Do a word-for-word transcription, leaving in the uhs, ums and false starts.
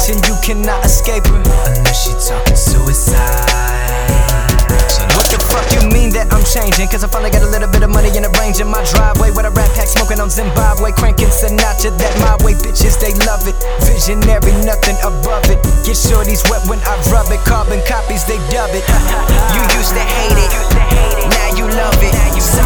bitch and you cannot escape her unless she talking suicide. What the fuck you mean that I'm changing? Cause I finally got a little bit of money in the range in my driveway with a rat pack smoking on Zimbabwe, cranking Sinatra that my way, bitches they love it. Visionary, nothing above it. Get shorties wet when I rub it. Carbon copies they dub it. You used to hate it, now you love it.